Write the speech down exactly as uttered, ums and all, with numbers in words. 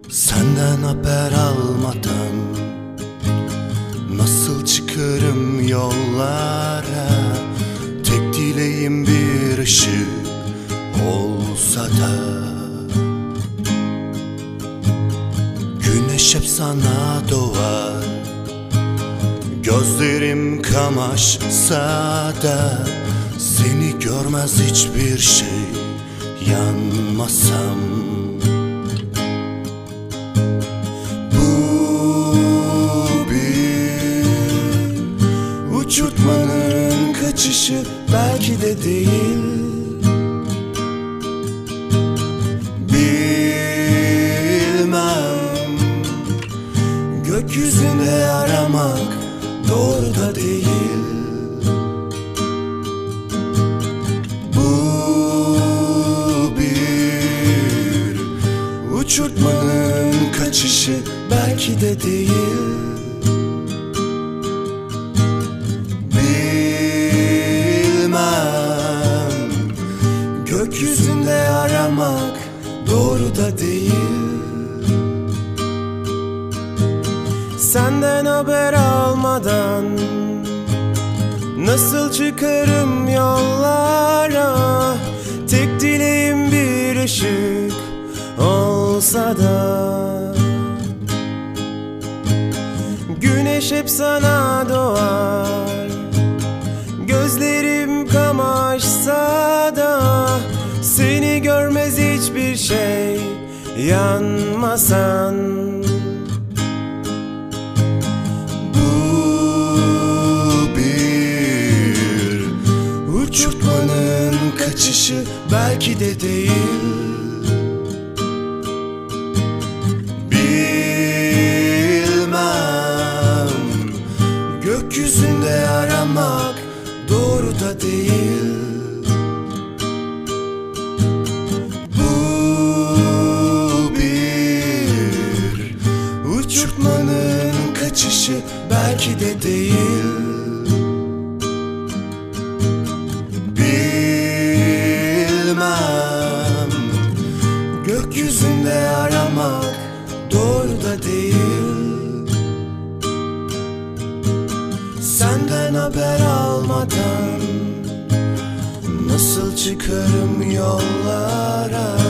Senden haber almadan nasıl çıkarım yollara? Tek dileğim bir ışık olsa da, güneş hep sana doğar. Gözlerim kamaşsa da seni görmez hiçbir şey, yanmasam. Uçurtmanın kaçışı belki de değil. Bilmem, gökyüzünde aramak doğru da değil. Bu bir uçurtmanın kaçışı belki de değil. Gökyüzünde aramak doğru da değil. Senden haber almadan nasıl çıkarım yollara? Tek dileğim bir ışık olsa da, güneş hep sana doğar. Gözlerim kamaşsa da seni görmez hiçbir şey, yanmasan. Bu bir uçurtmanın kaçışı belki de değil. Bilmem, gökyüzünde aramak doğru da değil. Bu bir uçurtmanın kaçışı belki de değil. Bilmem, gökyüzünde aramak doğru da değil. Senden haber almadan nasıl çıkarım yollara?